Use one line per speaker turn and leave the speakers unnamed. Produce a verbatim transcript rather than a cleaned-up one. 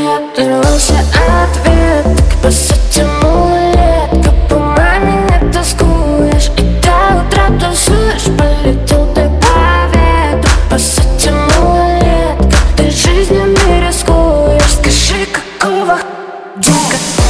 оторвался от веток. По сути малолетка, по маме не тоскуешь, и до утра тусуешь. Полетел ты по ветру, по сути малолетка, ты жизнью не рискуешь. Скажи, какого, детка?